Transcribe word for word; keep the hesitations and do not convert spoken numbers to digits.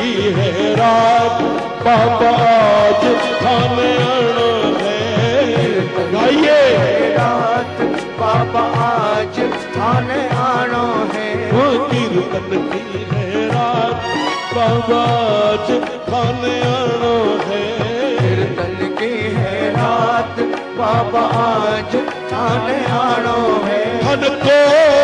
की है रात बाबा आज थाने आना है। गाइए रात बाबा आज थाने आना है। वो कीर्तन की है रात बाबा आज थाने आना है। कीर्तन की है रात बाबा आज थाने आना है। धन को